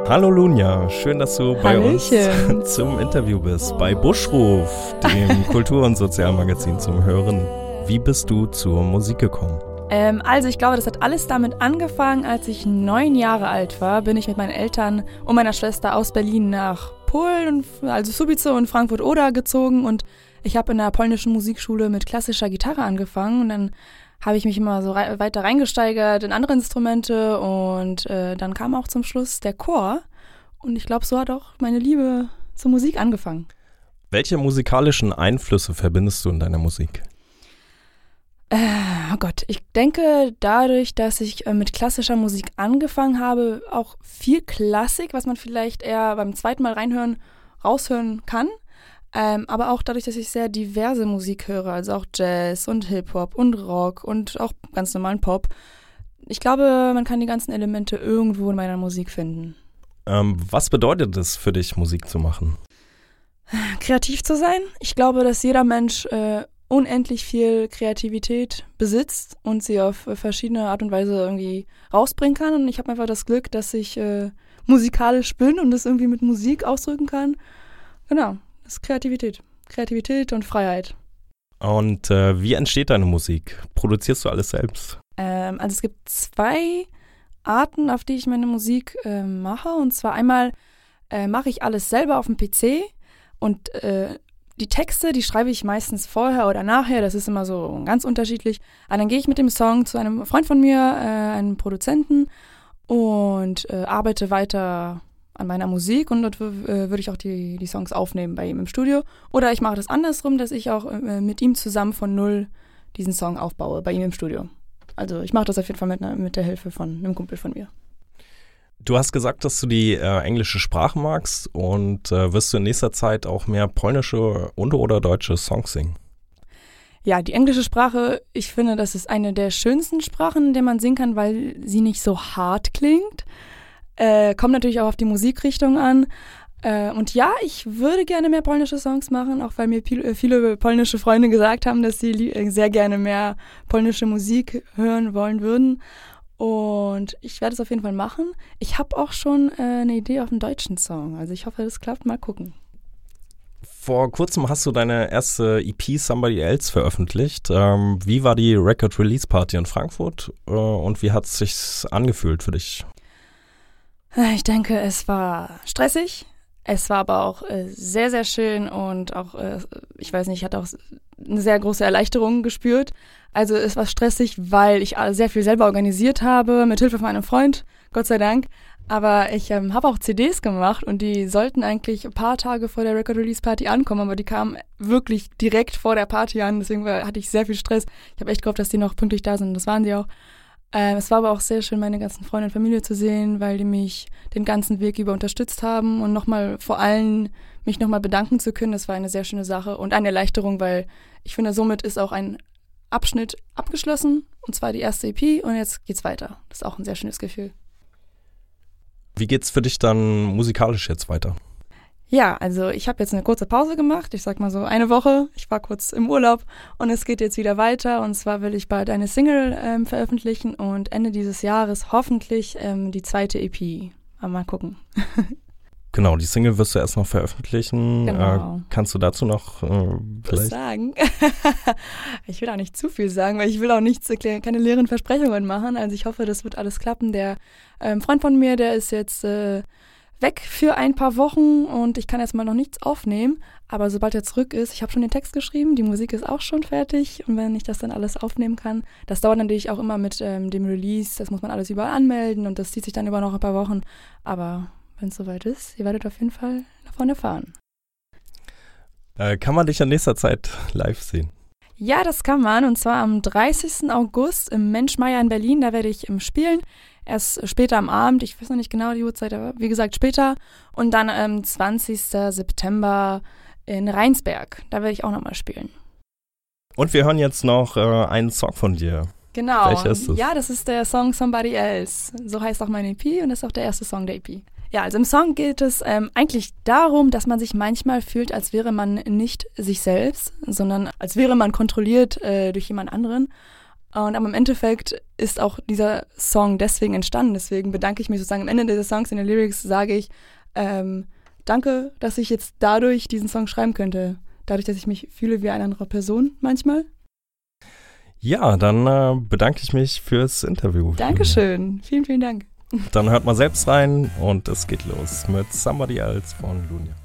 Hallo Lunja, schön, dass du bei Hallöchen. uns zum Interview bist, bei Buschruf, dem Kultur- und Sozialmagazin zum Hören. Wie bist du zur Musik gekommen? Also ich glaube, das hat alles damit angefangen, als ich 9 Jahre alt war, bin ich mit meinen Eltern und meiner Schwester aus Berlin nach Polen, also Subice und Frankfurt-Oder gezogen, und ich habe in der polnischen Musikschule mit klassischer Gitarre angefangen, und dann habe ich mich immer so weiter reingesteigert in andere Instrumente, und dann kam auch zum Schluss der Chor, und ich glaube, so hat auch meine Liebe zur Musik angefangen. Welche musikalischen Einflüsse verbindest du in deiner Musik? Oh Gott, ich denke, dadurch, dass ich mit klassischer Musik angefangen habe, auch viel Klassik, was man vielleicht eher beim zweiten Mal raushören kann. Aber auch dadurch, dass ich sehr diverse Musik höre, also auch Jazz und Hip-Hop und Rock und auch ganz normalen Pop. Ich glaube, man kann die ganzen Elemente irgendwo in meiner Musik finden. Was bedeutet es für dich, Musik zu machen? Kreativ zu sein. Ich glaube, dass jeder Mensch unendlich viel Kreativität besitzt und sie auf verschiedene Art und Weise irgendwie rausbringen kann. Und ich habe einfach das Glück, dass ich musikalisch bin und das irgendwie mit Musik ausdrücken kann. Genau, das ist Kreativität. Kreativität und Freiheit. Und wie entsteht deine Musik? Produzierst du alles selbst? Also es gibt 2 Arten, auf die ich meine Musik mache. Und zwar einmal mache ich alles selber auf dem PC, und die Texte, die schreibe ich meistens vorher oder nachher, das ist immer so ganz unterschiedlich. Aber dann gehe ich mit dem Song zu einem Freund von mir, einem Produzenten, und arbeite weiter an meiner Musik, und dort würde ich auch die Songs aufnehmen bei ihm im Studio. Oder ich mache das andersrum, dass ich auch mit ihm zusammen von null diesen Song aufbaue, bei ihm im Studio. Also ich mache das auf jeden Fall mit der Hilfe von einem Kumpel von mir. Du hast gesagt, dass du die englische Sprache magst, und wirst du in nächster Zeit auch mehr polnische und oder deutsche Songs singen? Ja, die englische Sprache, ich finde, das ist eine der schönsten Sprachen, in der man singen kann, weil sie nicht so hart klingt. Kommt natürlich auch auf die Musikrichtung an. Und ja, ich würde gerne mehr polnische Songs machen, auch weil mir viele polnische Freunde gesagt haben, dass sie sehr gerne mehr polnische Musik hören wollen würden. Und ich werde es auf jeden Fall machen. Ich habe auch schon eine Idee auf einen deutschen Song. Also ich hoffe, das klappt. Mal gucken. Vor kurzem hast du deine erste EP Somebody Else veröffentlicht. Wie war die Record Release Party in Frankfurt und wie hat es sich angefühlt für dich? Ich denke, es war stressig. Es war aber auch sehr, sehr schön, und auch, ich weiß nicht, ich hatte auch eine sehr große Erleichterung gespürt. Also es war stressig, weil ich sehr viel selber organisiert habe, mit Hilfe von meinem Freund, Gott sei Dank. Aber ich habe auch CDs gemacht, und die sollten eigentlich ein paar Tage vor der Record-Release-Party ankommen, aber die kamen wirklich direkt vor der Party an, deswegen hatte ich sehr viel Stress. Ich habe echt gehofft, dass die noch pünktlich da sind, und das waren sie auch. Es war aber auch sehr schön, meine ganzen Freunde und Familie zu sehen, weil die mich den ganzen Weg über unterstützt haben, und vor allem mich nochmal bedanken zu können. Das war eine sehr schöne Sache und eine Erleichterung, weil ich finde, somit ist auch ein Abschnitt abgeschlossen, und zwar die erste EP, und jetzt geht's weiter. Das ist auch ein sehr schönes Gefühl. Wie geht's für dich dann musikalisch jetzt weiter? Ja, also ich habe jetzt eine kurze Pause gemacht, ich sag mal so eine Woche. Ich war kurz im Urlaub, und es geht jetzt wieder weiter, und zwar will ich bald eine Single veröffentlichen und Ende dieses Jahres hoffentlich die zweite EP. Aber mal gucken. Genau, die Single wirst du erst noch veröffentlichen. Genau. Kannst du dazu noch vielleicht sagen? Ich will auch nicht zu viel sagen, weil ich will auch keine leeren Versprechungen machen. Also ich hoffe, das wird alles klappen. Der Freund von mir, der ist jetzt weg für ein paar Wochen, und ich kann erstmal noch nichts aufnehmen, aber sobald er zurück ist, ich habe schon den Text geschrieben, die Musik ist auch schon fertig, und wenn ich das dann alles aufnehmen kann, das dauert natürlich auch immer mit dem Release, das muss man alles überall anmelden, und das zieht sich dann über noch ein paar Wochen, aber wenn es soweit ist, ihr werdet auf jeden Fall davon erfahren. Kann man dich in nächster Zeit live sehen? Ja, das kann man, und zwar am 30. August im Menschmeier in Berlin, da werde ich spielen. Erst später am Abend, ich weiß noch nicht genau die Uhrzeit, aber wie gesagt später. Und dann am 20. September in Rheinsberg, da werde ich auch nochmal spielen. Und wir hören jetzt noch einen Song von dir. Genau. Welcher ist es? Ja, das ist der Song Somebody Else. So heißt auch meine EP, und das ist auch der erste Song der EP. Ja, also im Song geht es eigentlich darum, dass man sich manchmal fühlt, als wäre man nicht sich selbst, sondern als wäre man kontrolliert durch jemand anderen. Und aber im Endeffekt ist auch dieser Song deswegen entstanden. Deswegen bedanke ich mich sozusagen am Ende dieser Songs in den Lyrics, sage ich, danke, dass ich jetzt dadurch diesen Song schreiben könnte. Dadurch, dass ich mich fühle wie eine andere Person manchmal. Ja, dann bedanke ich mich fürs Interview. Dankeschön. Vielen, vielen Dank. Dann hört mal selbst rein und es geht los mit Somebody Else von Lunia.